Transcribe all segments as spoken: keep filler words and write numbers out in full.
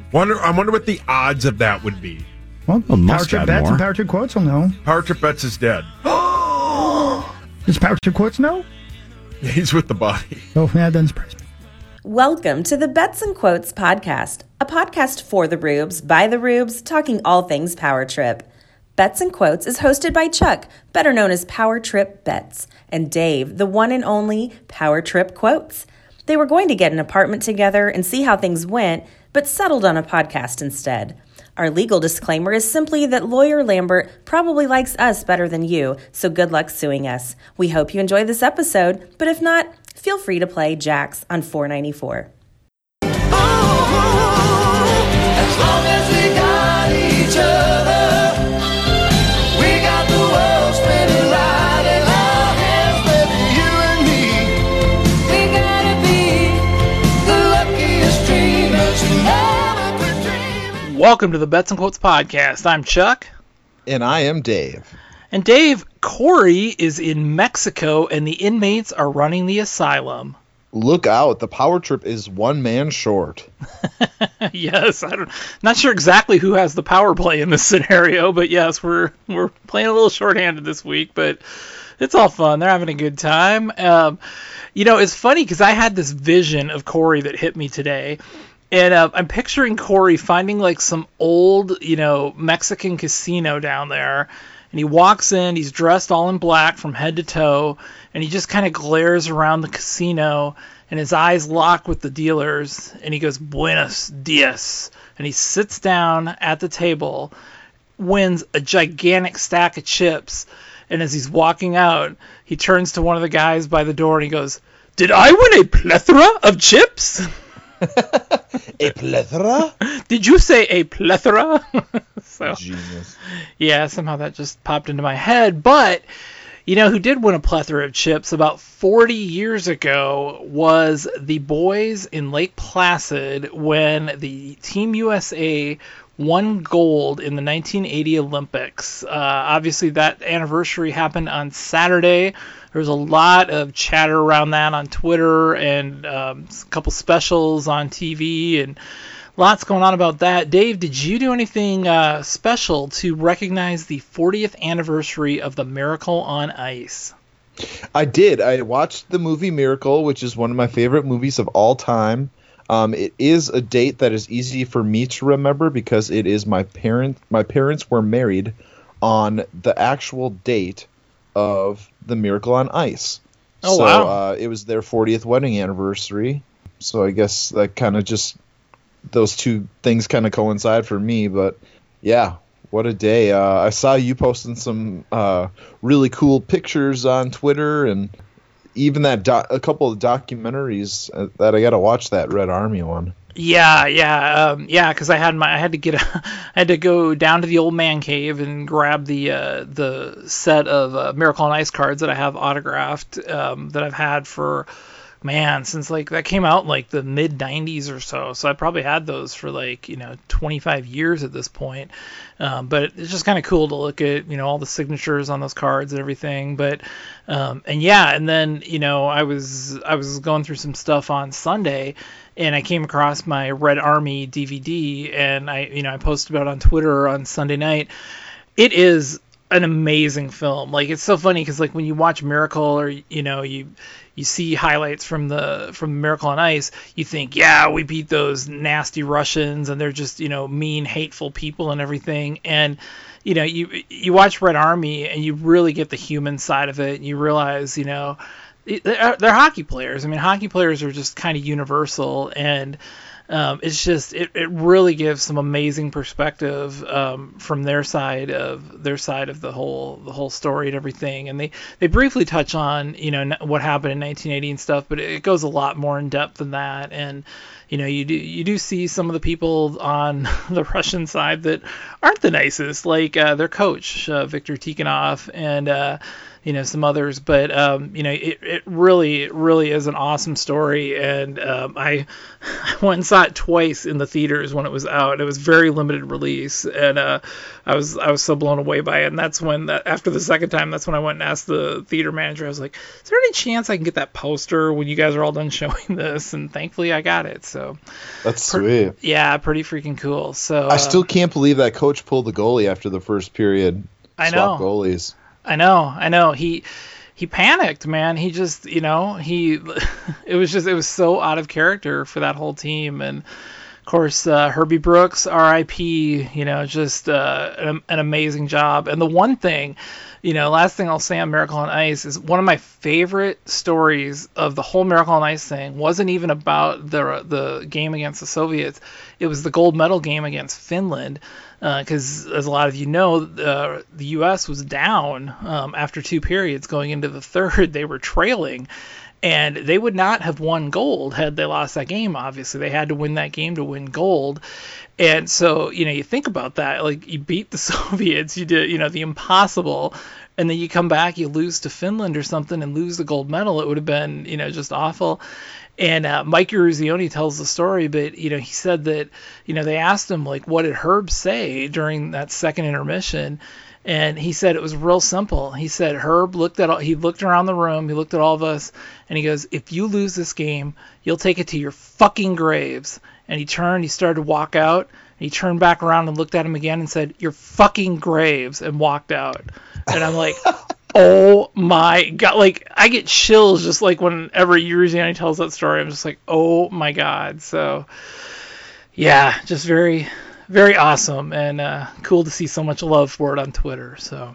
Wonder, I wonder what the odds of that would be. Well, well Power Trip Bets more. and Power Trip Quotes will know. Power Trip Bets is dead. Does Power Trip Quotes know? He's with the body. Oh, yeah, that doesn't surprise me. Welcome to the Bets and Quotes podcast, a podcast for the Rubes, by the Rubes, talking all things Power Trip. Bets and Quotes is hosted by Chuck, better known as Power Trip Bets, and Dave, the one and only Power Trip Quotes. They were going to get an apartment together and see how things went, but settled on a podcast instead. Our legal disclaimer is simply that Lawyer Lambert probably likes us better than you, so good luck suing us. We hope you enjoy this episode, but if not, feel free to play Jax on four ninety-four. Oh, as long as we got each other, we got the world spinning right in our hands, baby, you and me. We gotta be the luckiest dreamers who never quit dreaming. Welcome to the Bets and Quotes podcast. I'm Chuck. And I am Dave. And Dave, Corey is in Mexico and the inmates are running the asylum. Look out, the Power Trip is one man short. Yes, I don't not sure exactly who has the power play in this scenario, but yes, we're we're playing a little shorthanded this week, but it's all fun. They're having a good time. Um, you know, it's funny because I had this vision of Corey that hit me today. And uh, I'm picturing Corey finding like some old, you know, Mexican casino down there. And he walks in, he's dressed all in black from head to toe, and he just kind of glares around the casino, and his eyes lock with the dealers, and he goes, "Buenos dias." And he sits down at the table, wins a gigantic stack of chips, and as he's walking out, he turns to one of the guys by the door and he goes, "Did I win a plethora of chips?" A plethora? Did you say a plethora? So, genius. Yeah, somehow that just popped into my head. But, you know, who did win a plethora of chips about forty years ago was the boys in Lake Placid when the Team U S A won gold in the nineteen eighty Olympics. Uh, obviously, that anniversary happened on Saturday. There was a lot of chatter around that on Twitter and um, a couple specials on T V and lots going on about that. Dave, did you do anything uh, special to recognize the fortieth anniversary of the Miracle on Ice? I did. I watched the movie Miracle, which is one of my favorite movies of all time. Um, it is a date that is easy for me to remember because it is my parent. My parents were married on the actual date of the Miracle on Ice. Oh, so, wow. Uh, it was their fortieth wedding anniversary. So I guess that kind of just, those two things kind of coincide for me. But yeah, what a day. Uh, I saw you posting some uh, really cool pictures on Twitter, and even that do- a couple of documentaries uh, that I got to watch, that Red Army one. Yeah, yeah, um, yeah. Because I had my, I had to get, a, I had to go down to the old man cave and grab the uh, the set of uh, Miracle on Ice cards that I have autographed um, that I've had for, man, since like that came out in like the mid nineties or so. So I probably had those for like, you know, twenty-five years at this point. Um, but it's just kind of cool to look at, you know, all the signatures on those cards and everything. But um, and yeah, and then, you know, I was I was going through some stuff on Sunday, and I came across my Red Army D V D, and I, you know, I posted about it on Twitter on Sunday night. It is an amazing film. Like, it's so funny because like when you watch Miracle, or you know, you you see highlights from the from Miracle on Ice, you think, yeah, we beat those nasty Russians, and they're just, you know, mean, hateful people and everything. And you know, you you watch Red Army and you really get the human side of it, and you realize, you know, they're, they're hockey players. I mean, hockey players are just kind of universal, and um, it's just it, it really gives some amazing perspective um, from their side of their side of the whole the whole story and everything. And they, they briefly touch on, you know, what happened in nineteen eighty and stuff, but it goes a lot more in depth than that. And you know, you do you do see some of the people on the Russian side that aren't the nicest, like uh, their coach, uh, Viktor Tikhonov, and uh, you know, some others. But um, you know, it, it really it really is an awesome story, and um, I, I went and saw it twice in the theaters when it was out. It was very limited release, and uh, I was I was so blown away by it. And that's when that after the second time, that's when I went and asked the theater manager. I was like, "Is there any chance I can get that poster when you guys are all done showing this?" And thankfully, I got it. So So That's per- sweet. yeah, pretty freaking cool. So I uh, still can't believe that coach pulled the goalie after the first period. I Swap know. goalies. I know, I know. He he panicked, man. He just, you know, he it was just it was so out of character for that whole team. And of course, uh, Herbie Brooks, R I P, you know, just uh, an, an amazing job. And the one thing, you know, last thing I'll say on Miracle on Ice is one of my favorite stories of the whole Miracle on Ice thing wasn't even about the the game against the Soviets. It was the gold medal game against Finland. Because, uh, as a lot of you know, uh, the U S was down um, after two periods going into the third. They were trailing, and they would not have won gold had they lost that game, obviously. They had to win that game to win gold. And so, you know, you think about that. Like, you beat the Soviets, you did, you know, the impossible, and then you come back, you lose to Finland or something and lose the gold medal. It would have been, you know, just awful. And uh, Mike Eruzione tells the story, but, you know, he said that, you know, they asked him, like, what did Herb say during that second intermission? And he said it was real simple. He said Herb looked at all, he looked around the room, he looked at all of us, and he goes, if you lose this game, you'll take it to your fucking graves. And he turned, he started to walk out, and he turned back around and looked at him again and said, your fucking graves, and walked out. And I'm like, oh my God. Like, I get chills just like whenever Eruzione tells that story. I'm just like, oh my God. So, yeah, just very, very awesome, and uh, cool to see so much love for it on Twitter. So,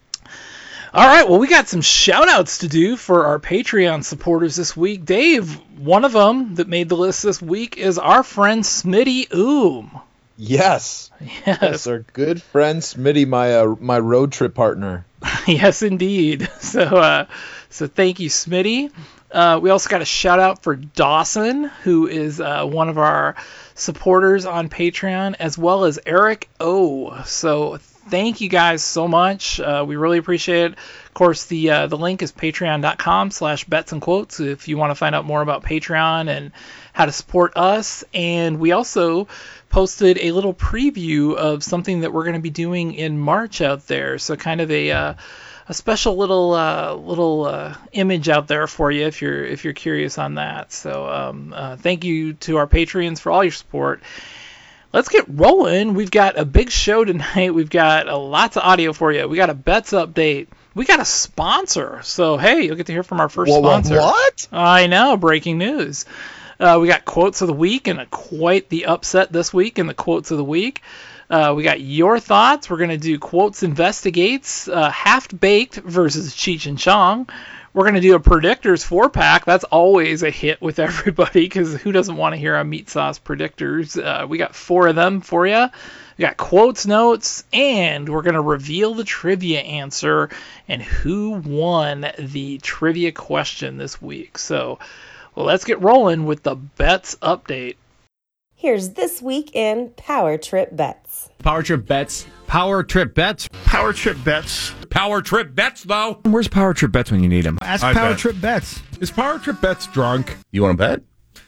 all right, well, we got some shout-outs to do for our Patreon supporters this week. Dave, one of them that made the list this week is our friend Smitty Oom. Yes. Yes. Yes, our good friend Smitty, my uh, my road trip partner. Yes, indeed. So, uh, so thank you, Smitty. Uh, we also got a shout out for Dawson, who is uh, one of our supporters on Patreon, as well as Eric O. So thank you guys so much. Uh, we really appreciate it. Of course, the uh, the link is patreon.com slash bets and quotes if you want to find out more about Patreon and how to support us. And we also posted a little preview of something that we're going to be doing in March out there. So kind of a uh, a special little uh, little uh, image out there for you if you're if you're curious on that. So um, uh, thank you to our Patreons for all your support. Let's get rolling. We've got a big show tonight. We've got uh, lots of audio for you. We got a bets update. We got a sponsor. So hey, you'll get to hear from our first Whoa, whoa, sponsor. what? I know, breaking news. Uh, we got quotes of the week, and a, quite the upset this week in the quotes of the week. Uh, we got your thoughts. We're going to do Quotes Investigates, uh, Half-Baked versus Cheech and Chong. We're going to do a Predictors four-pack. That's always a hit with everybody, because who doesn't want to hear our meat sauce Predictors? Uh, we got four of them for you. We got quotes notes, and we're going to reveal the trivia answer and who won the trivia question this week. So well, let's get rolling with the bets update. Here's This Week in Power Trip Bets. Power Trip Bets. Power Trip Bets. Power Trip Bets. Power Trip Bets, though. Where's Power Trip Bets when you need them? Ask I Power bet. Trip Bets. Is Power Trip Bets drunk? You want to bet?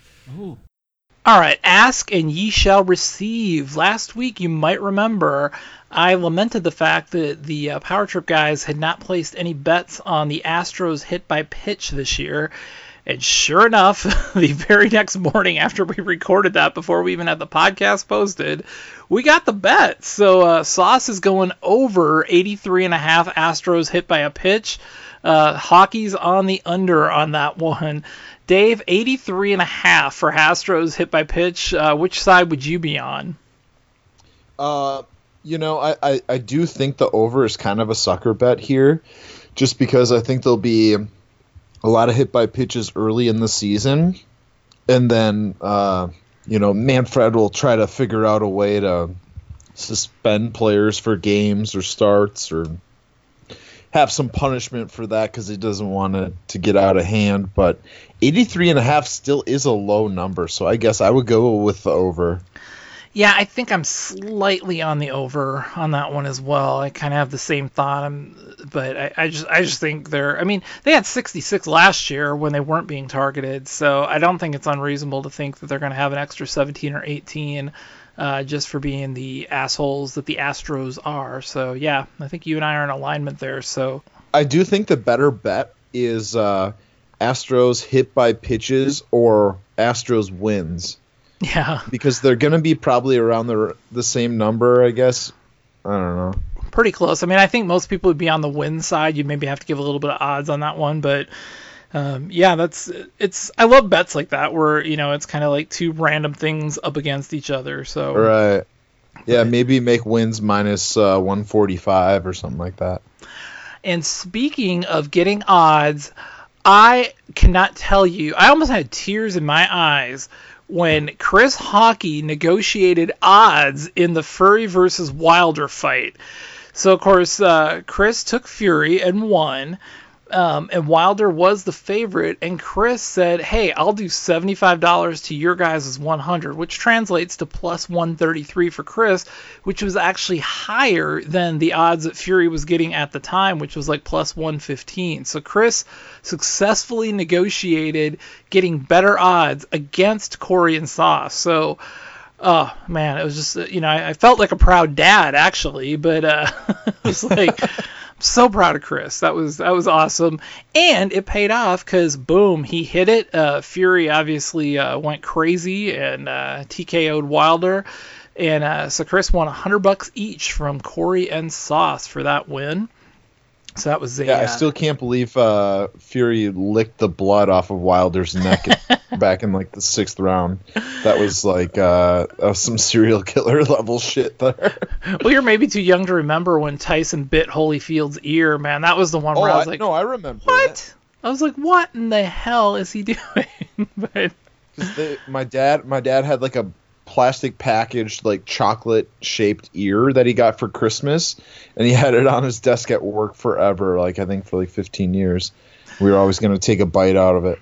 All right, ask and ye shall receive. Last week, you might remember, I lamented the fact that the uh, Power Trip guys had not placed any bets on the Astros hit by pitch this year. And sure enough, the very next morning after we recorded that, before we even had the podcast posted, we got the bet. So uh, Sauce is going over eighty-three and a half Astros hit by a pitch. Uh, hockey's on the under on that one. Dave, eighty-three and a half for Astros hit by pitch. Uh, which side would you be on? Uh, you know, I, I, I do think the over is kind of a sucker bet here, just because I think there'll be a lot of hit by pitches early in the season, and then uh, you know, Manfred will try to figure out a way to suspend players for games or starts, or have some punishment for that because he doesn't want it to get out of hand. But eighty-three and a half still is a low number, so I guess I would go with the over. Yeah, I think I'm slightly on the over on that one as well. I kind of have the same thought, I'm, but I, I just I just think they're. I mean, they had sixty-six last year when they weren't being targeted, so I don't think it's unreasonable to think that they're going to have an extra seventeen or eighteen uh, just for being the assholes that the Astros are. So yeah, I think you and I are in alignment there. So I do think the better bet is uh, Astros hit by pitches or Astros wins. Yeah. Because they're going to be probably around the the same number, I guess. I don't know. Pretty close. I mean, I think most people would be on the win side. You'd maybe have to give a little bit of odds on that one, but um, yeah, that's it's. I love bets like that where you know it's kind of like two random things up against each other. So right, yeah, maybe make wins minus uh, one forty-five or something like that. And speaking of getting odds, I cannot tell you. I almost had tears in my eyes when Chris Hockey negotiated odds in the Fury versus Wilder fight. So, of course, uh, Chris took Fury and won, um, and Wilder was the favorite, and Chris said, hey, I'll do seventy-five dollars to your guys' one hundred, which translates to plus one thirty-three for Chris, which was actually higher than the odds that Fury was getting at the time, which was like plus one fifteen. So Chris successfully negotiated getting better odds against Corey and Sauce. So, oh man, it was just, you know, I, I felt like a proud dad actually, but uh, it was like, I'm so proud of Chris. That was that was awesome, and it paid off because boom, he hit it. Uh, Fury obviously uh, went crazy and uh, T K O'd Wilder, and uh, so Chris won a hundred bucks each from Corey and Sauce for that win. So that was a, yeah. I uh, still can't believe uh, Fury licked the blood off of Wilder's neck back in like the sixth round. That was like uh, that was some serial killer level shit there. Well, you're maybe too young to remember when Tyson bit Holyfield's ear, man. That was the one Oh, where I was I, like, no, I remember. what? That. I was like, what in the hell is he doing? But 'Cause they, my dad, my dad had like a plastic packaged like chocolate shaped ear that he got for Christmas, and he had it on his desk at work forever, like I think for like fifteen years. We were always going to take a bite out of it.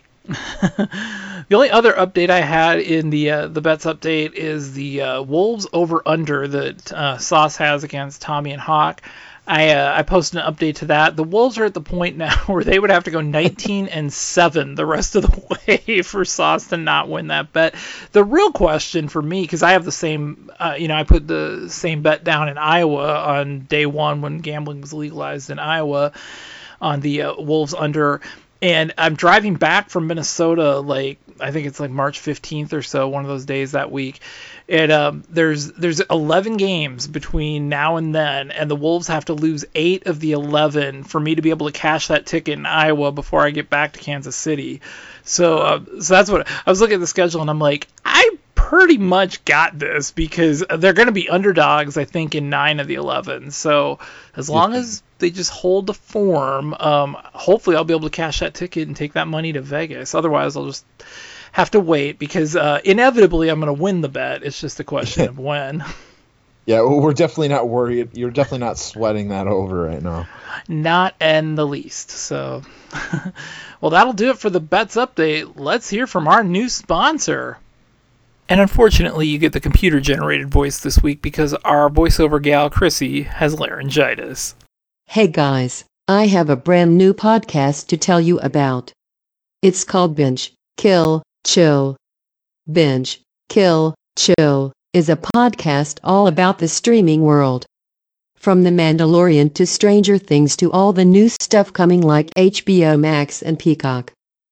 The only other update I had in the uh, the bets update is the uh, Wolves over under that uh, Sauce has against Tommy and Hawk. I uh, I posted an update to that. The Wolves are at the point now where they would have to go nineteen and seven the rest of the way for Sauce to not win that bet. The real question for me, because I have the same, uh, you know, I put the same bet down in Iowa on day one when gambling was legalized in Iowa on the uh, Wolves under. And I'm driving back from Minnesota, like I think it's like March fifteenth or so, one of those days that week. And um, there's there's eleven games between now and then, and the Wolves have to lose eight of the eleven for me to be able to cash that ticket in Iowa before I get back to Kansas City. So uh, so that's what I was looking at the schedule, and I'm like, I pretty much got this because they're going to be underdogs, I think, in nine of the eleven. So as long as they just hold the form, um, hopefully I'll be able to cash that ticket and take that money to Vegas. Otherwise, I'll just have to wait because uh, inevitably I'm going to win the bet. It's just a question of when. Yeah, well, we're definitely not worried. You're definitely not sweating that over right now. Not in the least. So, well, that'll do it for the bets update. Let's hear from our new sponsor. And unfortunately, you get the computer-generated voice this week because our voiceover gal, Chrissy, has laryngitis. Hey guys, I have a brand new podcast to tell you about. It's called Binge, Kill, Chill. Binge, Kill, Chill is a podcast all about the streaming world. From The Mandalorian to Stranger Things to all the new stuff coming like H B O Max and Peacock.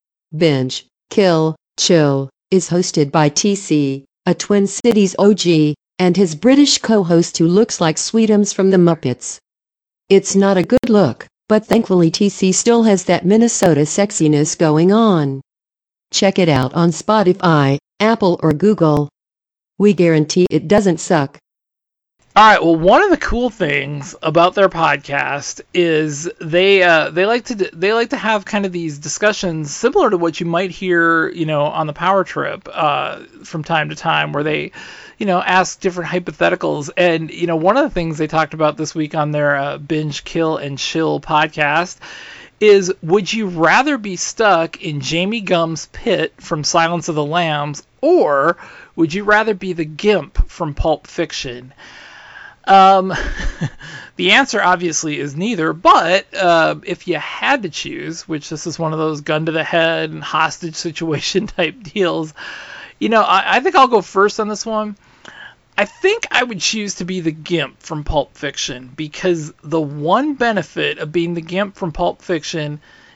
Binge, Kill, Chill is hosted by T C, a Twin Cities O G, and his British co-host who looks like Sweetums from the Muppets. It's not a good look, but thankfully T C still has that Minnesota sexiness going on. Check it out on Spotify, Apple or Google. We guarantee it doesn't suck. All right. Well, one of the cool things about their podcast is they uh, they like to they like to have kind of these discussions similar to what you might hear, you know, on the Power Trip uh, from time to time, where they, you know, ask different hypotheticals. And you know, one of the things they talked about this week on their uh, Binge, Kill, and Chill podcast is: would you rather be stuck in Jamie Gumm's pit from Silence of the Lambs, or would you rather be the Gimp from Pulp Fiction? Um, the answer obviously is neither, but uh, if you had to choose, which this is one of those gun to the head and hostage situation type deals, you know, I, I think I'll go first on this one. I think I would choose to be the Gimp from Pulp Fiction because the one benefit of being the Gimp from Pulp Fiction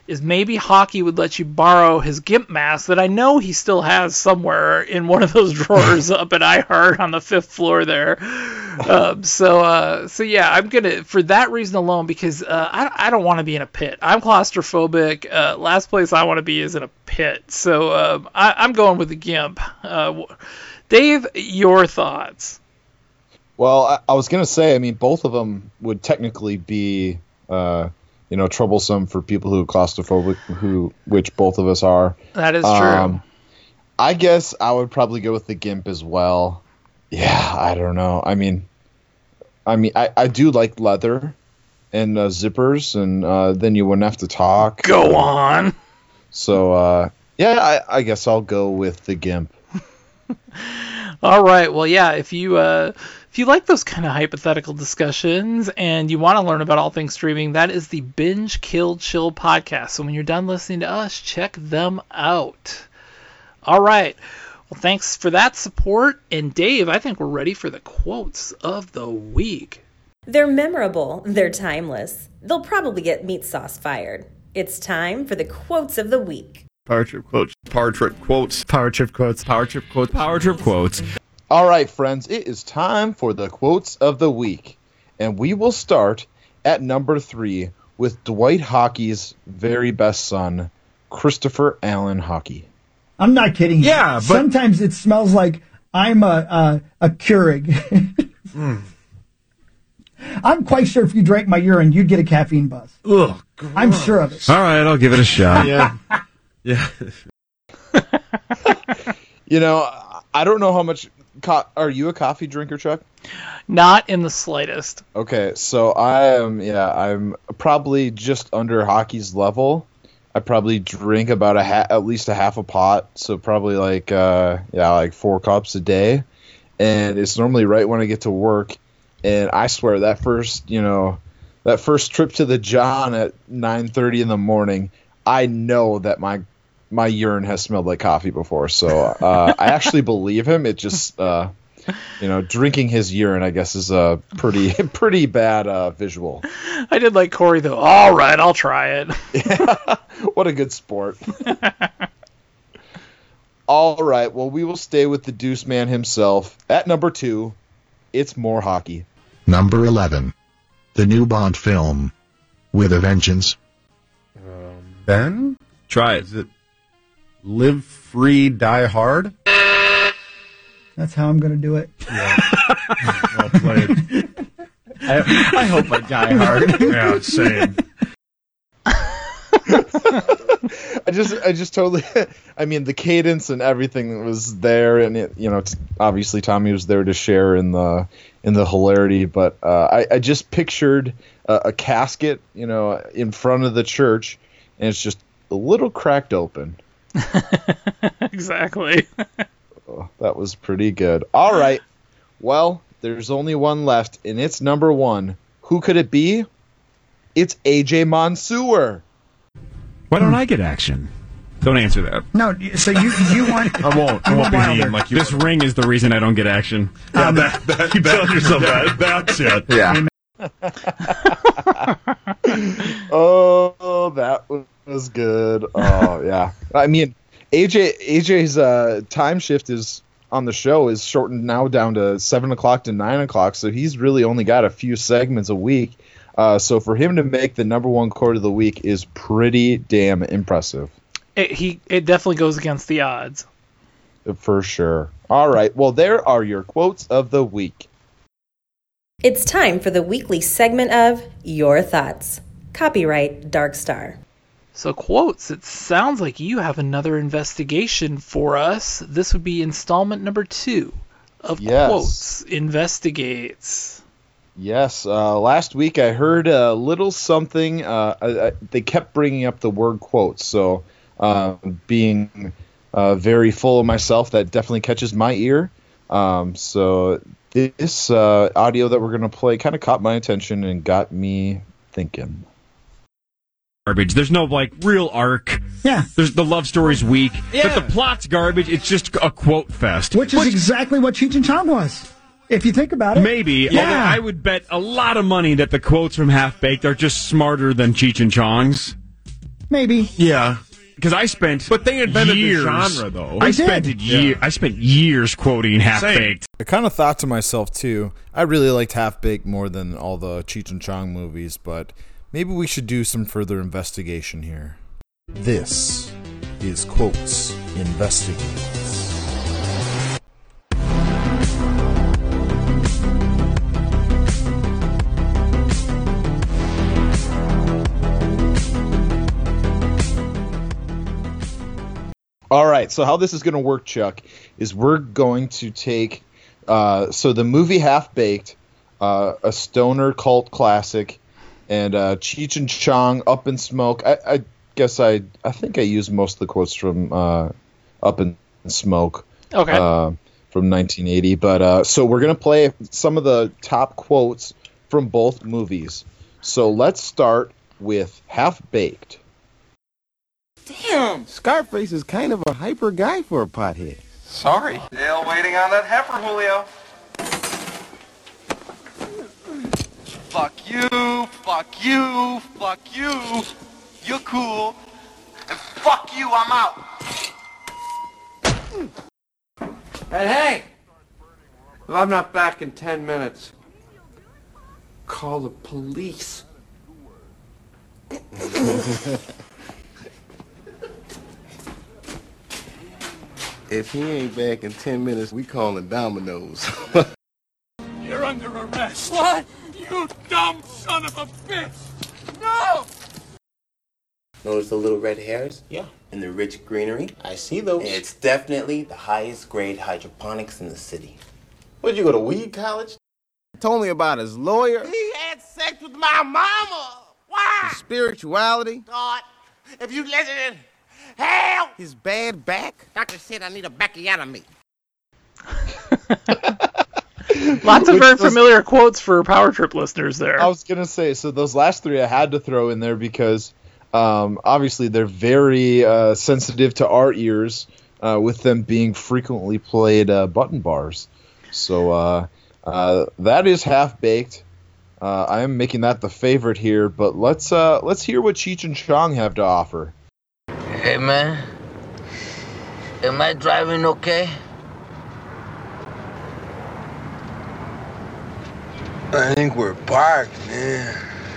is maybe Hockey would let you borrow his GIMP mask that I know he still has somewhere in one of those drawers up at iHeart on the fifth floor there. Um, so, uh, so yeah, I'm gonna for that reason alone because uh, I I don't want to be in a pit. I'm claustrophobic. Uh, last place I want to be is in a pit. So um, I, I'm going with the GIMP. Uh, Dave, your thoughts? Well, I, I was gonna say, I mean, both of them would technically be. Uh, you know, troublesome for people who are claustrophobic, who which both of us are. That is true. Um, I guess I would probably go with the GIMP as well. Yeah, I don't know. I mean, I mean, I, I do like leather and uh, zippers, and uh, then you wouldn't have to talk. Go on. So, uh, yeah, I, I guess I'll go with the GIMP. All right. Well, yeah, if you uh, if you like those kind of hypothetical discussions and you want to learn about all things streaming, that is the Binge Kill Chill podcast. So when you're done listening to us, check them out. All right. Well, thanks for that support. And Dave, I think we're ready for the quotes of the week. They're memorable. They're timeless. They'll probably get meat sauce fired. It's time for the quotes of the week. Power Trip quotes. Power Trip quotes. Power Trip quotes. Power Trip quotes. Power Trip quotes. All right, friends, it is time for the quotes of the week. And we will start at number three with Dwight Hockey's very best son, Christopher Allen Hockey. I'm not kidding. Yeah, but sometimes it smells like I'm a a, a Keurig. mm. I'm quite sure if you drank my urine, you'd get a caffeine buzz. Ugh, I'm sure of it. All right, I'll give it a shot. Yeah. Yeah. You know, I don't know how much. Co- are you a coffee drinker, Chuck? Not in the slightest. Okay, so I am. Yeah, I'm probably just under Hockey's level. I probably drink about a ha- at least a half a pot, so probably like uh, yeah, like four cups a day, and it's normally right when I get to work. And I swear that first, you know, that first trip to the John at nine thirty in the morning, I know that my my urine has smelled like coffee before. So uh, I actually believe him. It just, uh, you know, drinking his urine, I guess, is a pretty pretty bad uh, visual. I did like Corey though. All right, I'll try it. Yeah, what a good sport. All right, well, we will stay with the Deuce Man himself. At number two, it's more hockey. Number eleven. The new Bond film. With a Vengeance. Um, Ben? Try it. Is it Live Free, Die Hard? That's how I'm going to do it. Yeah. Well played. I, I hope I die hard. Yeah, same. I just, I just totally. I mean, the cadence and everything was there, and it, you know, t- obviously Tommy was there to share in the in the hilarity. But uh, I, I just pictured a, a casket, you know, in front of the church, and it's just a little cracked open. Exactly. Oh, that was pretty good. All right, well, there's only one left, and it's number one. Who could it be? It's A J Mansour. Why don't I get action? Don't answer that. No, so you you want? I won't. I won't be mean like you. This ring is the reason I don't get action. Yeah, um, that, that, you back yourself that, That's it. Yeah. Oh, that was good. Oh, yeah. I mean, A J A J's uh, time shift is on the show is shortened now down to seven o'clock to nine o'clock, so he's really only got a few segments a week. Uh, so for him to make the number one quote of the week is pretty damn impressive. It, he it definitely goes against the odds. For sure. All right. Well, there are your quotes of the week. It's time for the weekly segment of Your Thoughts. Copyright Dark Star. So quotes, it sounds like you have another investigation for us. This would be installment number two of Yes. Quotes Investigates. Yes, uh, last week I heard a little something. Uh, I, I, they kept bringing up the word quotes, so uh, being uh, very full of myself, that definitely catches my ear. Um, so this uh, audio that we're going to play kind of caught my attention and got me thinking. Garbage. There's no, like, real arc. Yeah. There's the love story's weak. Yeah. But the plot's garbage. It's just a quote fest. Which is exactly what Cheech and Chong was, if you think about it. Maybe. Yeah. Although I would bet a lot of money that the quotes from Half Baked are just smarter than Cheech and Chong's. Maybe. Yeah. Because I spent But they invented the years, genre, though. I They spent did. year, I spent years quoting Half Baked. I kind of thought to myself, too, I really liked Half Baked more than all the Cheech and Chong movies, but maybe we should do some further investigation here. This is Quotes Investigates. All right, so how this is going to work, Chuck, is we're going to take uh, so the movie Half Baked, uh, a stoner cult classic, and uh, Cheech and Chong, Up in Smoke. I, I guess I I think I used most of the quotes from uh, Up in Smoke. Okay. Uh, from nineteen eighty, but uh, so we're gonna play some of the top quotes from both movies. So let's start with Half Baked. Damn! Scarface is kind of a hyper guy for a pothead. Sorry. Still waiting on that heifer, Julio. Fuck you, fuck you, fuck you. You're cool. And fuck you, I'm out. Hey, hey! If I'm not back in ten minutes, call the police. If he ain't back in ten minutes, we calling Domino's. You're under arrest. What? You dumb son of a bitch! No! Notice the little red hairs? Yeah. And the rich greenery? I see those. It's definitely the highest grade hydroponics in the city. Where'd you go to weed college? Told me about his lawyer, He had sex with my mama! Why? his spirituality, God, if you listen, hell! his bad back. Doctor said I need a backiotomy. Lots of Which very was- familiar quotes for Power Trip listeners there. I was gonna say, so those last three I had to throw in there because um, obviously they're very uh, sensitive to our ears, uh, with them being frequently played uh, button bars. So uh, uh, that is Half Baked. Uh, I am making that the favorite here, but let's uh, let's hear what Cheech and Chong have to offer. Hey, man. Am I driving okay? I think we're parked, man.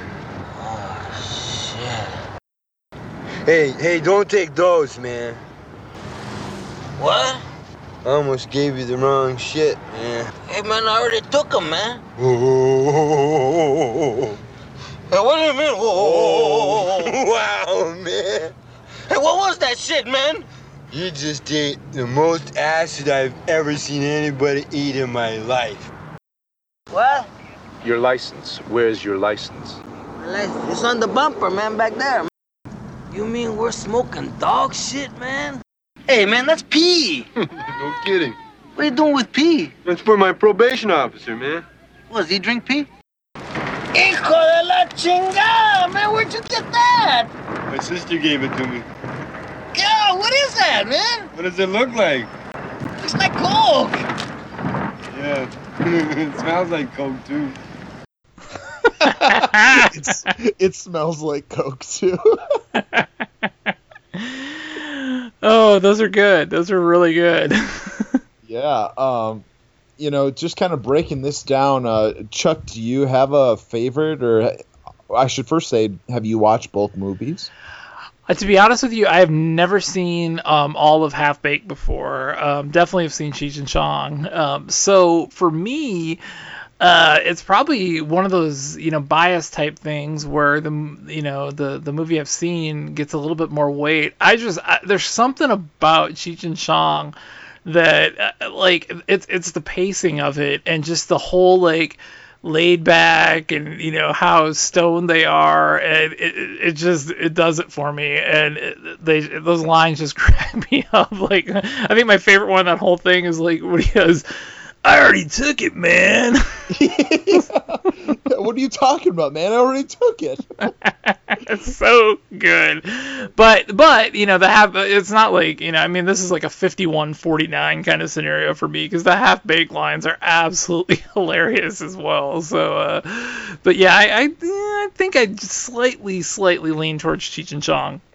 Oh, shit. Hey, hey, don't take those, man. What? I almost gave you the wrong shit, man. Hey, man, I already took them, man. Whoa. Hey, what do you mean? Whoa. Wow, man. Hey, what was that shit, man? You just ate the most acid I've ever seen anybody eat in my life. What? Your license. Where's your license? It's on the bumper, man, back there. You mean we're smoking dog shit, man? Hey, man, that's pee. No kidding. What are you doing with pee? That's for my probation officer, man. What, does he drink pee? Hijo de la chingada, man, where'd you get that? My sister gave it to me. Yeah, what is that, man? What does it look like? Looks like coke. Yeah. It smells like Coke, too. it's, it smells like Coke too. Oh, those are good. Those are really good. Yeah. Um, you know, just kind of breaking this down. Uh, Chuck, do you have a favorite, or I should first say, have you watched both movies? Uh, to be honest with you, I have never seen um, all of Half Baked before. Um, definitely have seen Cheech and Chong. Um, so for me, uh, it's probably one of those, you know, bias type things where the, you know, the, the movie I've seen gets a little bit more weight. I just, I, there's something about Cheech and Chong that, uh, like, it's, it's the pacing of it and just the whole, like, laid back and, you know, how stoned they are, and it, it just, it does it for me. And it, they, those lines just crack me up. Like, I think my favorite one, that whole thing is like, when he goes, I already took it, man. What are you talking about, man? I already took it. It's so good. But, but, you know, the half, it's not like, you know, I mean, this is like a fifty-one forty-nine kind of scenario for me, because the half-baked lines are absolutely hilarious as well. So, uh, but yeah, I, I, I think I slightly, slightly lean towards Cheech and Chong.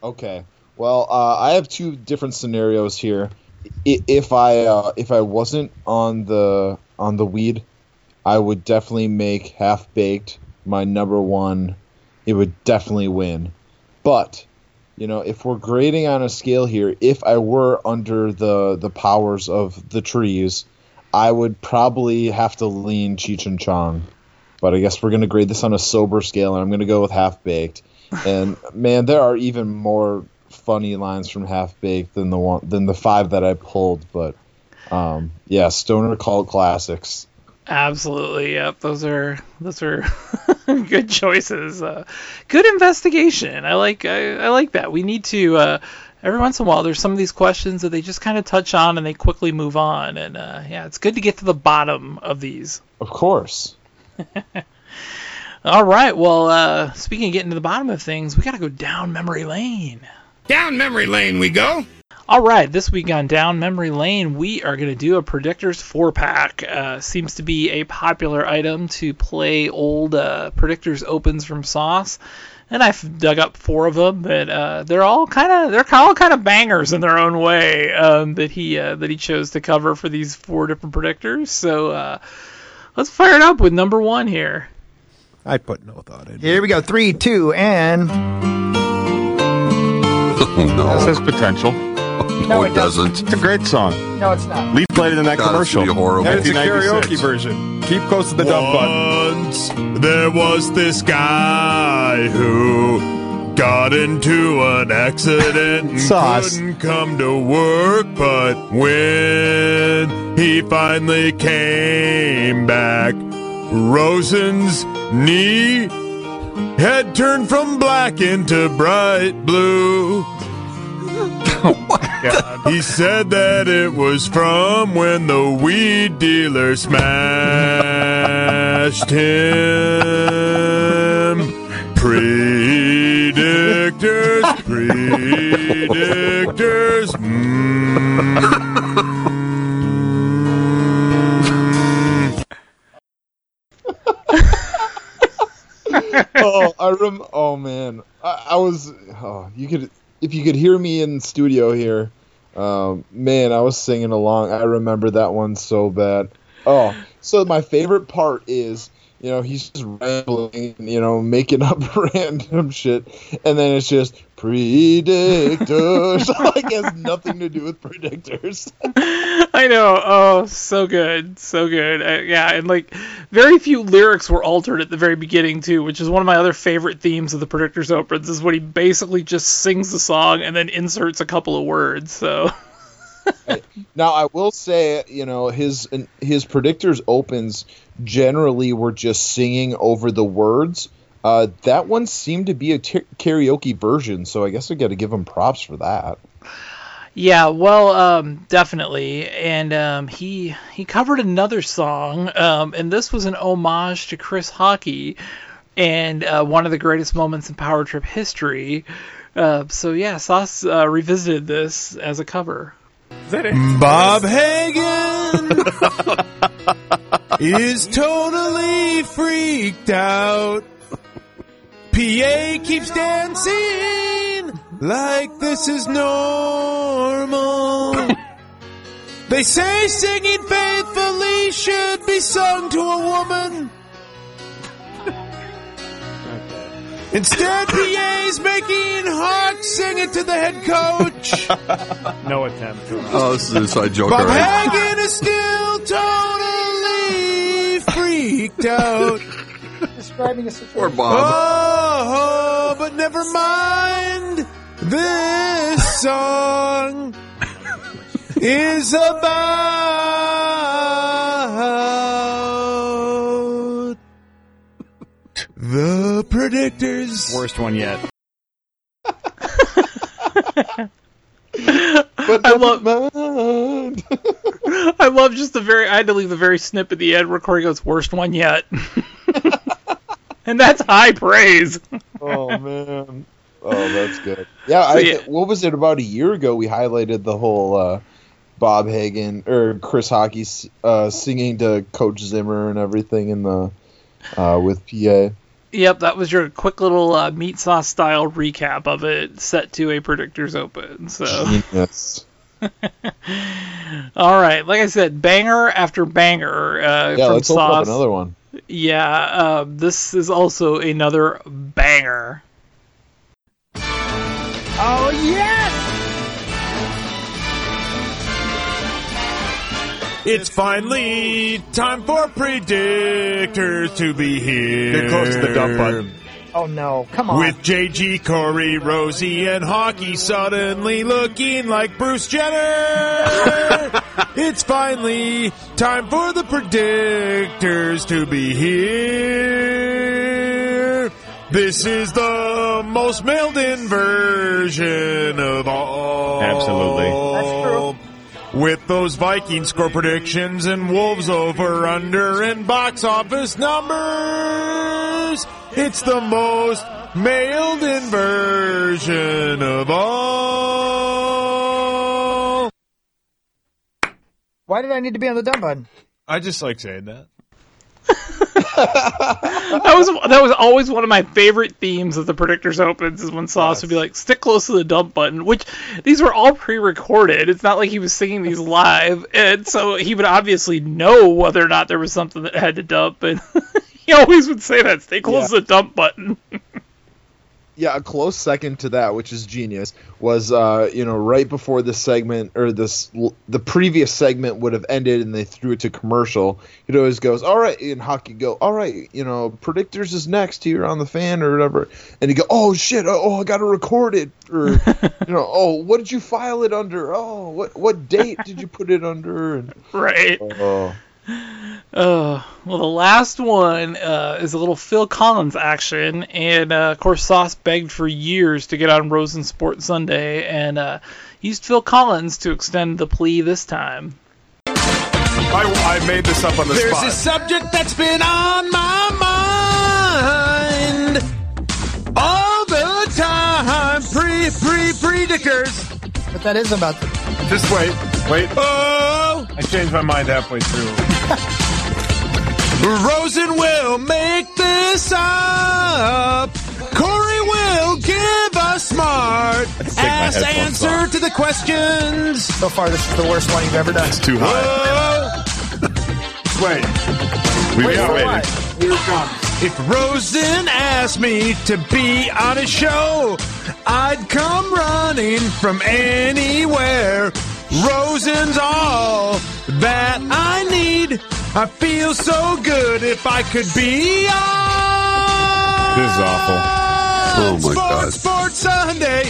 Okay. Well, uh, I have two different scenarios here. I- If I uh, if I wasn't on the on the weed, I would definitely make Half Baked my number one. It would definitely win. But you know, if we're grading on a scale here, if I were under the the powers of the trees, I would probably have to lean Cheech and Chong. But I guess we're gonna grade this on a sober scale, and I'm gonna go with Half Baked. And man, there are even more funny lines from Half Baked than the one than the five that I pulled, but um, yeah, stoner cult classics. Absolutely, yep. Those are those are good choices. Uh, good investigation. I like I, I like that. We need to uh, every once in a while. There's some of these questions that they just kind of touch on and they quickly move on. And uh, yeah, it's good to get to the bottom of these. Of course. All right. Well, uh, speaking of getting to the bottom of things, we got to go down memory lane. Down memory lane we go. All right, this week on Down Memory Lane, we are going to do a Predictors four-pack. Uh, seems to be a popular item to play old uh, Predictors opens from Sauce, and I've dug up four of them. But uh, they're all kind of they're all kind of bangers in their own way um, that he uh, that he chose to cover for these four different Predictors. So uh, let's fire it up with number one here. I'd put no thought in. Here we go. Three, two, and. No. This has potential. No, it, it doesn't. doesn't. It's a great song. No, it's not. Lee played it in that God, commercial. it's gonna be horrible. And It's a karaoke version. Keep close to the dump button. Once there was this guy who got into an accident and Sauce. couldn't come to work, but when he finally came back, Rosen's knee had turned from black into bright blue. He said that it was from when the weed dealer smashed him. Predictors, predictors. Mm. oh, I rem- oh man, I, I was. Oh, you could if you could hear me in studio here. Um, man, I was singing along. I remember that one so bad. Oh, so my favorite part is, you know, he's just rambling, you know, making up random shit, and then it's just predictors. Like, it has nothing to do with predictors. I know. Oh, so good, so good. Uh, yeah, and like very few lyrics were altered at the very beginning too, which is one of my other favorite themes of the Predictors opens. Is when he basically just sings the song and then inserts a couple of words. So. Now, I will say, you know, his his Predictors opens generally were just singing over the words. Uh, that one seemed to be a t- karaoke version, so I guess I got to give him props for that. Yeah, well, um, definitely, and um, he he covered another song, um, and this was an homage to Chris Hockey, and uh, one of the greatest moments in Power Trip history. Uh, so yeah, Sauce uh, revisited this as a cover. Bob Hagen is totally freaked out. P A keeps dancing like this is normal. They say singing faithfully should be sung to a woman. Instead, P A's making Hawk sing it to the head coach. No attempt. To Oh, this is an inside joke. Bob All right. Hagen is still totally freaked out. Describing a situation. Poor Bob. Oh, but never mind. This song is about the Predictors. Worst one yet. I love, I love just the very. I had to leave the very snip at the end where Corey goes, "Worst one yet," and that's high praise. Oh man, oh that's good. Yeah, So, I, yeah. what was it about a year ago? We highlighted the whole uh, Bob Hagen or Chris Hockey uh, singing to Coach Zimmer and everything in the uh, with P A. Yep, that was your quick little uh, meat sauce style recap of it, set to a Predictors Open. So, Yes. all right, like I said, banger after banger. Uh, Yeah, from let's open up Sauce. another one. Yeah, uh, this is also another banger. Oh, yes! It's finally time for predictors to be here. Get close to the dump button. Oh, no. Come on. With J G, Corey, Rosie, and Hockey suddenly looking like Bruce Jenner. It's finally time for the predictors to be here. This is the most mailed-in version of all. Absolutely. That's true. With those Viking score predictions and Wolves over, under, and box office numbers, it's the most mailed-in version of all. Why did I need to be on the dump button? I just like saying that. That was that was always one of my favorite themes of the Predictors Opens, is when Sauce would be like, stick close to the dump button, which these were all pre-recorded. It's not like he was singing these live, and so he would obviously know whether or not there was something that had to dump, and he always would say that, stay close Yeah. to the dump button. Yeah, a close second to that, which is genius, was uh, you know right before this segment or this the previous segment would have ended and they threw it to commercial. It always goes, all right, and Hockey go, all right, you know, Predictors is next here on the fan or whatever, and he go, oh shit, oh I gotta record it, or you know, oh what did you file it under? Oh what what date did you put it under? And, Right. oh. Uh, well, the last one uh, is a little Phil Collins action, and uh, of course Sauce begged for years to get on Rosen Sports Sunday, and uh, used Phil Collins to extend the plea this time. I, I made this up on the There's spot. a subject that's been on my mind all the time. Pre, pre, predictors. But that is about the... Just wait. Wait. Oh, I changed my mind halfway through. Rosen will make this up. Corey will give a smart take my ass headphones answer off. to the questions. So far, this is the worst one you've ever done. It's too high. Oh, Wait. We Wait got for ready. what? here it comes. If Rosen asked me to be on his show, I'd come running from anywhere. Rosen's all that I need. I feel so good if I could be on. This is awful. Oh my God. Sports Sunday.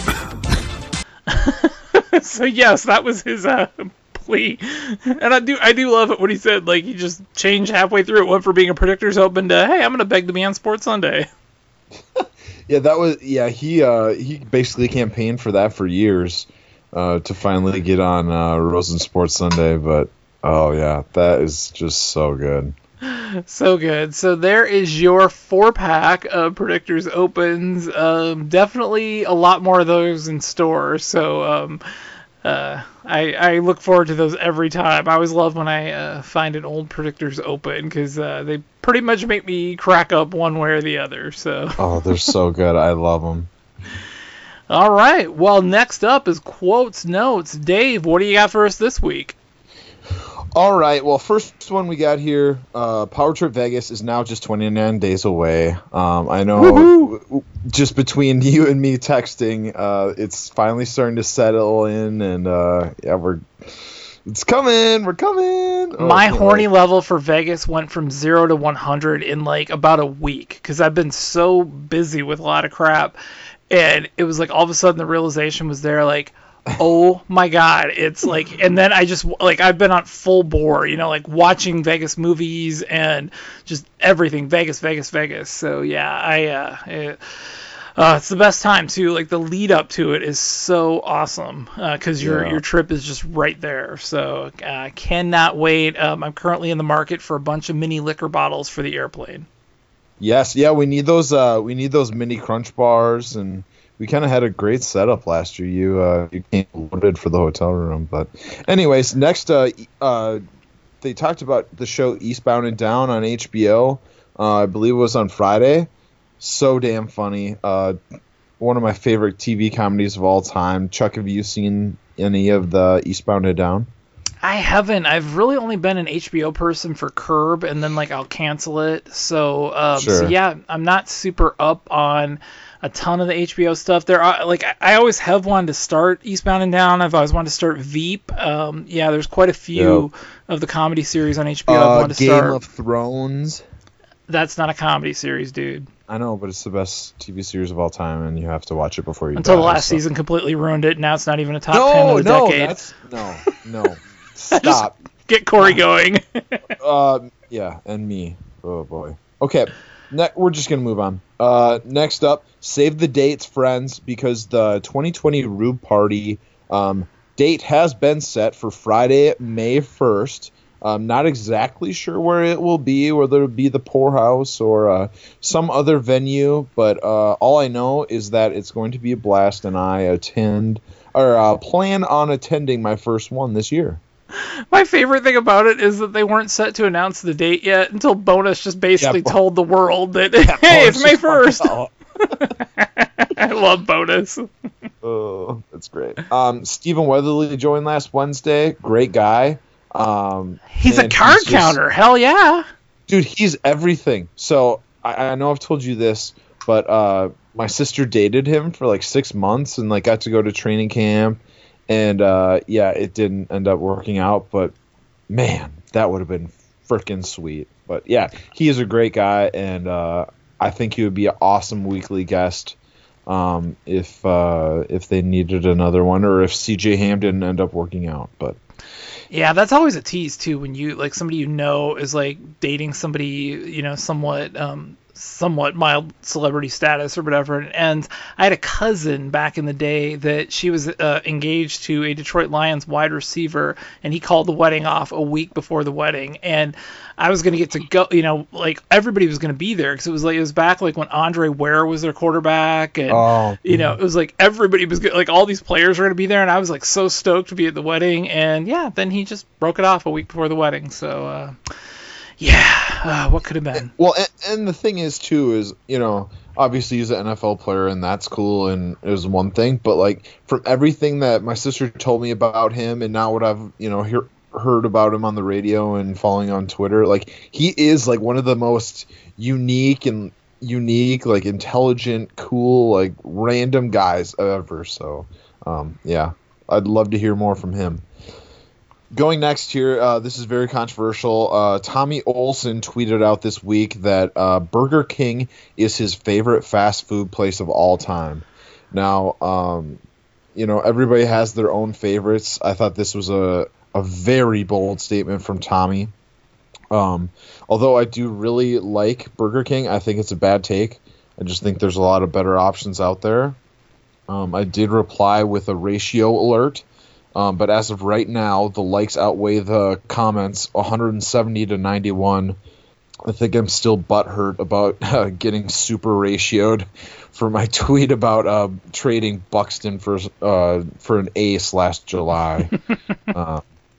So yes, that was his uh, plea, and I do I do love it when he said, like, he just changed halfway through. It went from being a Predictors Open to, hey, I'm gonna beg to be on Sports Sunday. Yeah, that was yeah. He uh, he basically campaigned for that for years uh, to finally get on uh, Rosen Sports Sunday. But oh yeah, that is just so good. So good. So there is your four pack of Predictors Opens. Um, definitely a lot more of those in store. So um, uh, I, I look forward to those every time. I always love when I uh, find an old Predictors Open, because uh, they pretty much make me crack up one way or the other. So. Oh, they're so good. I love them. All right. Well, next up is Quotes Notes. Dave, what do you got for us this week? All right. Well, first one we got here, uh, Power Trip Vegas is now just twenty-nine days away. Um, I know w- w- just between you and me texting, uh, it's finally starting to settle in, and uh, yeah, we're it's coming. We're coming. Oh, My I can't horny wait. level for Vegas went from zero to one hundred in like about a week, because I've been so busy with a lot of crap, and it was like all of a sudden the realization was there, like, oh my God, it's like, and then I just, like, I've been on full bore, you know, like watching Vegas movies and just everything, Vegas, Vegas, Vegas. So yeah, I, uh, it, uh, it's the best time too. Like, the lead up to it is so awesome, uh, cause your, Yeah. your trip is just right there. So I uh, cannot wait. Um, I'm currently in the market for a bunch of mini liquor bottles for the airplane. Yes, yeah, we need those. Uh, we need those mini crunch bars, and we kind of had a great setup last year. You uh, you came loaded for the hotel room, but anyways, next, uh, e- uh, they talked about the show Eastbound and Down on H B O. Uh, I believe it was on Friday. so damn funny. Uh, one of my favorite T V comedies of all time. Chuck, have you seen any of the Eastbound and Down? I haven't. I've really only been an H B O person for Curb, and then like I'll cancel it. So, um, Sure. so yeah, I'm not super up on a ton of the H B O stuff. There are like I, I always have wanted to start Eastbound and Down. I've always wanted to start Veep. Um, yeah, there's quite a few Yep. of the comedy series on H B O I've Uh, wanted to Game start. of Thrones. That's not a comedy series, dude. I know, but it's the best T V series of all time, and you have to watch it before you Until die, the last so. season completely ruined it. Now it's not even a top No, ten of the no, decade. that's no, no. Stop. Get Corey going. uh, yeah, and me. Oh boy. Okay, ne- we're just gonna move on. Uh, next up, save the dates, friends, because the twenty twenty Rube Party um, date has been set for Friday, May first. I'm not exactly sure where it will be, whether it'll be the Poorhouse or uh, some other venue, but uh, all I know is that it's going to be a blast, and I attend or uh, plan on attending my first one this year. My favorite thing about it is that they weren't set to announce the date yet until Bonus just basically Yeah, Bo- told the world that, Yeah, hey, Bonus it's May just first. found I love Bonus. Oh, that's great. Um, Stephen Weatherly joined last Wednesday. Great guy. Um, He's a and card he's just- counter. Hell yeah. Dude, he's everything. So I, I know I've told you this, but uh, my sister dated him for like six months and like got to go to training camp, and uh, yeah, it didn't end up working out. But man, that would have been freaking sweet. But yeah, he is a great guy, and uh, I think he would be an awesome weekly guest um, if uh, if they needed another one, or if C J Ham didn't end up working out. But Yeah, that's always a tease too when you like somebody you know is like dating somebody, you know, somewhat um somewhat mild celebrity status or whatever. And I had a cousin back in the day that she was uh, engaged to a Detroit Lions wide receiver, and he called the wedding off a week before the wedding, and I was going to get to go, you know, like everybody was going to be there because it was like it was back like when Andre Ware was their quarterback, and Oh, you know, it was like everybody was go- like all these players were going to be there, and I was like so stoked to be at the wedding, and yeah, then he just broke it off a week before the wedding. So uh, yeah, uh, what could have been? Well, and, and the thing is, too, is, you know, obviously he's an N F L player, and that's cool, and it was one thing. But, like, from everything that my sister told me about him, and now what I've, you know, hear, heard about him on the radio and following on Twitter, like, he is, like, one of the most unique and unique, like, intelligent, cool, like, random guys ever. So, um, yeah, I'd love to hear more from him. Going next here, uh, this is very controversial. Uh, Tommy Olson tweeted out this week that uh, Burger King is his favorite fast food place of all time. Now, um, you know, everybody has their own favorites. I thought this was a, a very bold statement from Tommy. Um, although I do really like Burger King, I think it's a bad take. I just think there's a lot of better options out there. Um, I did reply with a ratio alert. Um, but as of right now, the likes outweigh the comments, one hundred seventy to ninety-one. I think I'm still butthurt about uh, getting super ratioed for my tweet about uh, trading Buxton for uh, for an ace last July. uh,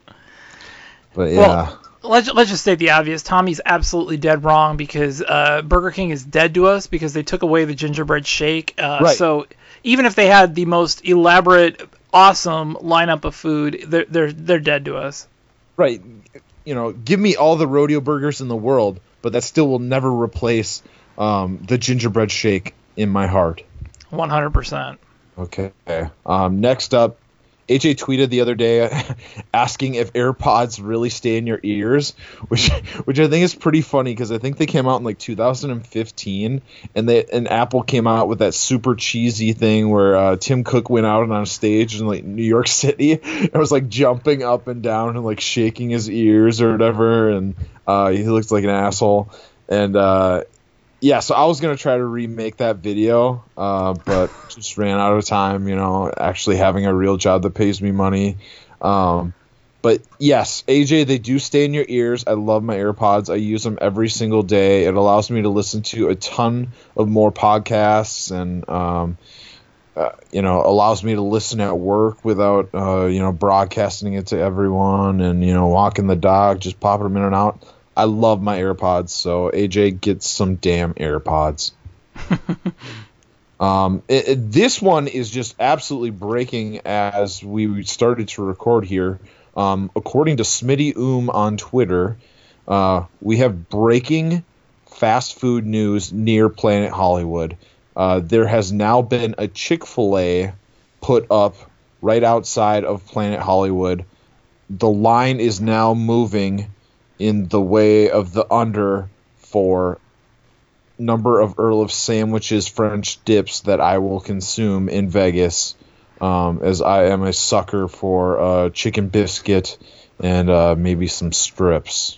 but yeah. Well, let's let's just state the obvious. Tommy's absolutely dead wrong because uh, Burger King is dead to us because they took away the gingerbread shake. Uh, Right. So even if they had the most elaborate, awesome lineup of food, they're they're they're dead to us. Right. You know, give me all the rodeo burgers in the world, but that still will never replace um, the gingerbread shake in my heart. one hundred percent. Okay. Um, next up, A J tweeted the other day asking if AirPods really stay in your ears, which which I think is pretty funny because I think they came out in like two thousand fifteen, and they and Apple came out with that super cheesy thing where uh, Tim Cook went out on stage in like New York City and was like jumping up and down and like shaking his ears or whatever, and uh, he looked like an asshole. And uh, yeah, so I was gonna try to remake that video, uh, but just ran out of time. You know, actually having a real job that pays me money. Um, but yes, A J, they do stay in your ears. I love my AirPods. I use them every single day. It allows me to listen to a ton of more podcasts, and um, uh, you know, allows me to listen at work without uh, you know broadcasting it to everyone, and you know, walking the dog, just popping them in and out. I love my AirPods, so A J gets some damn AirPods. um, it, it, this one is just absolutely breaking as we started to record here. Um, according to Smitty Oom on Twitter, uh, we have breaking fast food news near Planet Hollywood. Uh, there has now been a Chick-fil-A put up right outside of Planet Hollywood. The line is now moving in the way of the under for number of Earl of sandwiches, French dips that I will consume in Vegas, um, as I am a sucker for uh, chicken biscuit and uh, maybe some strips.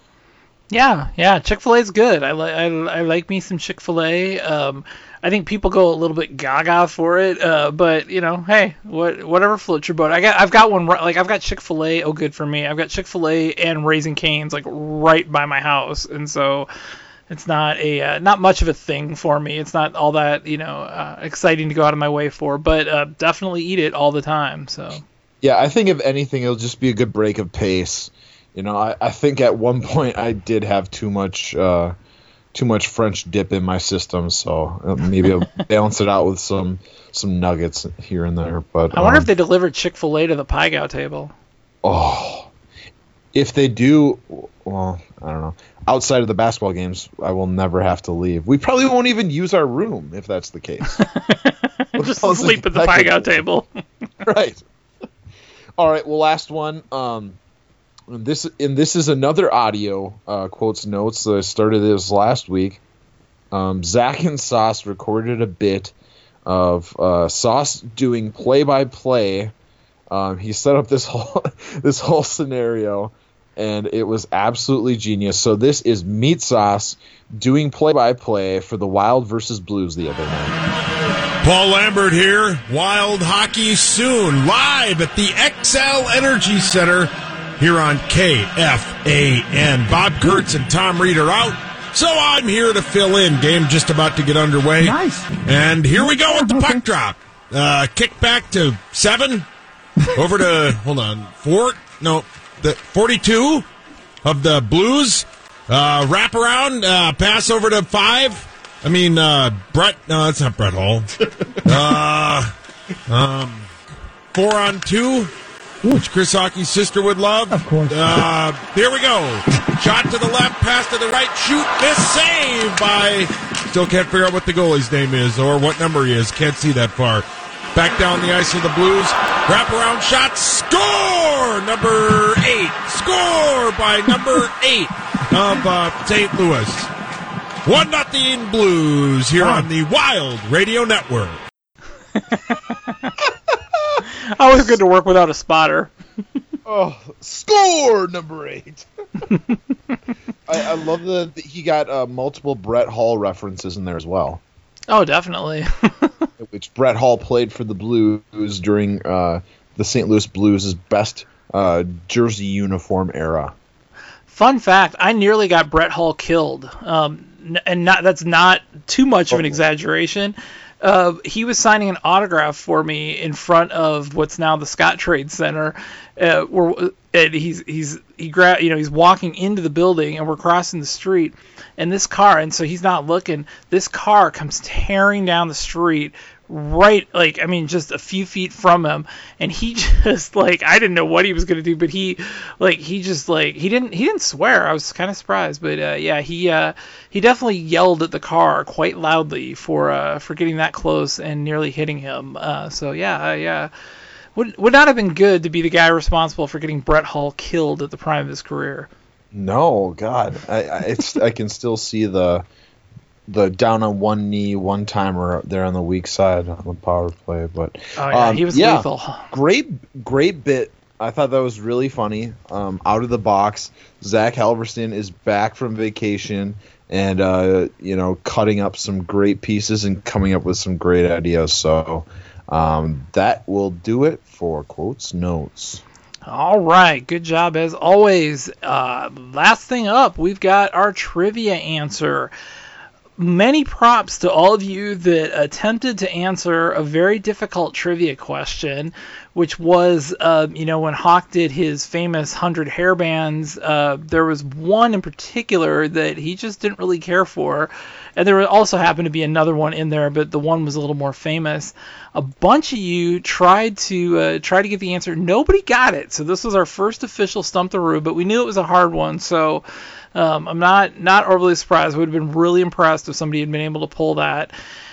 Yeah, yeah, Chick-fil-A is good. I like I, I like me some Chick-fil-A. Um, I think people go a little bit gaga for it, uh, but you know, hey, what whatever floats your boat. I got I've got one ri- like I've got Chick-fil-A. Oh, good for me. I've got Chick-fil-A and Raising Cane's like right by my house, and so it's not a uh, not much of a thing for me. It's not all that you know uh, exciting to go out of my way for, but uh, definitely eat it all the time. So yeah, I think if anything, it'll just be a good break of pace. You know, I, I think at one point I did have too much uh, too much French dip in my system, so maybe I'll balance it out with some some nuggets here and there. But I wonder um, if they delivered Chick-fil-A to the Pai Gow table. Oh, if they do, well, I don't know. Outside of the basketball games, I will never have to leave. We probably won't even use our room if that's the case. We'll just sleep at the Pai Gow table. Right. All right. Well, last one. Um, This and this is another audio uh, quotes notes that I started this last week. Um, Zach and Sauce recorded a bit of uh, Sauce doing play by play. Um, he set up this whole this whole scenario, and it was absolutely genius. So this is Meat Sauce doing play by play for the Wild versus Blues the other night. Paul Lambert here. Wild hockey soon, live at the X L Energy Center here on K F A N. Bob Kurtz and Tom Reed are out, so I'm here to fill in. Game just about to get underway. Nice. And here we go with the puck drop. Uh, kick back to seven. Over to, hold on, four, no, the forty-two of the Blues. Uh, wrap around, uh, pass over to five. I mean, uh, Brett, no, that's not Brett Hall. uh, um, four on two. Which Chris Hockey's sister would love. Of course. Uh, here we go. Shot to the left, pass to the right, shoot, miss, save by... Still can't figure out what the goalie's name is or what number he is. Can't see that far. Back down the ice of the Blues. Wraparound shot, score! Number eight. Score by number eight of uh, Saint Louis. One nothing Blues here on the Wild Radio Network. Always good to work without a spotter. Oh, score number eight. I, I love the, the he got uh, multiple Brett Hall references in there as well. Oh, definitely. Which Brett Hall played for the Blues during uh, the Saint Louis Blues' best uh, jersey uniform era. Fun fact: I nearly got Brett Hall killed, um, and not that's not too much of an exaggeration. Uh, he was signing an autograph for me in front of what's now the Scott Trade Center. Uh, where and he's he's he gra- you know he's walking into the building, and we're crossing the street, and this car, and so he's not looking. This car comes tearing down the street, right, like I mean, just a few feet from him, and he just like I didn't know what he was gonna do, but he like he just like he didn't he didn't swear. I was kind of surprised, but uh, yeah, he uh, he definitely yelled at the car quite loudly for uh, for getting that close and nearly hitting him. Uh, so yeah, uh, yeah. Would would not have been good to be the guy responsible for getting Brett Hall killed at the prime of his career. No, God, I I, it's, I can still see the the down on one knee one timer there on the weak side on the power play. But oh yeah, um, he was yeah, lethal. Great, great bit. I thought that was really funny. Um, out of the box, Zach Halverson is back from vacation and uh, you know cutting up some great pieces and coming up with some great ideas. So. Um, that will do it for Quotes Notes. All right, good job as always. Uh, last thing up, we've got our trivia answer. Many props to all of you that attempted to answer a very difficult trivia question. which was, uh, you know, when Hawk did his famous hundred hairbands, uh, there was one in particular that he just didn't really care for. And there also happened to be another one in there, but the one was a little more famous. A bunch of you tried to uh, try to get the answer. Nobody got it. So this was our first official Stump the Rube, but we knew it was a hard one. So um, I'm not not overly surprised. I would have been really impressed if somebody had been able to pull that.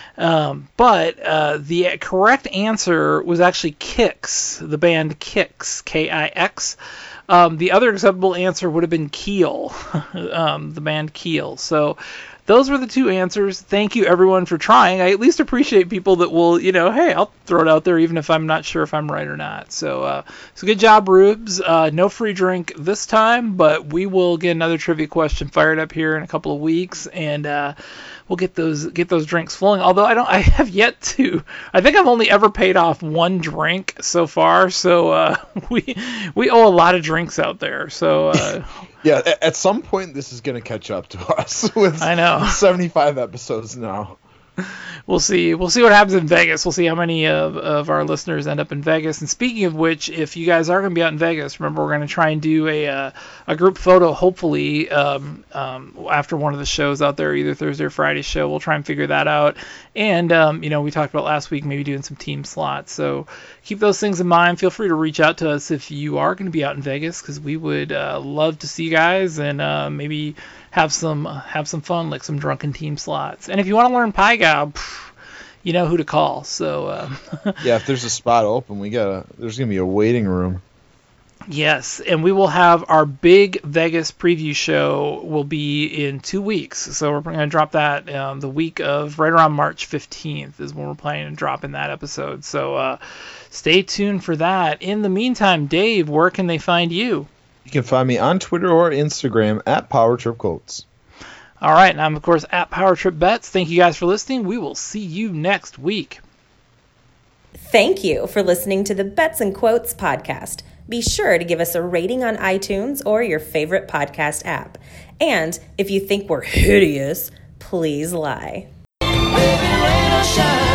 Um, but uh, the correct answer was actually Kix, the band Kix, K I X. Um, the other acceptable answer would have been Keel, um, the band Keel. So those were the two answers. Thank you, everyone, for trying. I at least appreciate people that will, you know, hey, I'll throw it out there even if I'm not sure if I'm right or not. So, uh, so good job, Rubes. Uh, no free drink this time, but we will get another trivia question fired up here in a couple of weeks, and uh, we'll get those get those drinks flowing. Although I don't, I have yet to. I think I've only ever paid off one drink so far. So uh, we we owe a lot of drinks out there. So. Uh, Yeah, at some point this is going to catch up to us with I know. seventy-five episodes now. We'll see. We'll see what happens in Vegas. We'll see how many of, of our listeners end up in Vegas. And speaking of which, if you guys are going to be out in Vegas, remember we're going to try and do a uh, a group photo, hopefully, um, um, after one of the shows out there, either Thursday or Friday show. We'll try and figure that out. And, um, you know, we talked about last week maybe doing some team slots. So keep those things in mind. Feel free to reach out to us if you are going to be out in Vegas, because we would uh, love to see you guys and uh, maybe have some have some fun, like some drunken team slots. And if you want to learn PyGob, you know who to call. So uh, yeah, if there's a spot open, we got there's gonna be a waiting room. Yes, and we will have our big Vegas preview show will be in two weeks. So we're going to drop that um, the week of right around March fifteenth is when we're planning on dropping that episode. So uh, stay tuned for that. In the meantime, Dave, where can they find you? You can find me on Twitter or Instagram at PowerTripQuotes. All right, and I'm, of course, at PowerTripBets. Thank you guys for listening. We will see you next week. Thank you for listening to the Bets and Quotes podcast. Be sure to give us a rating on iTunes or your favorite podcast app. And if you think we're hideous, please lie. Baby, rain or shine.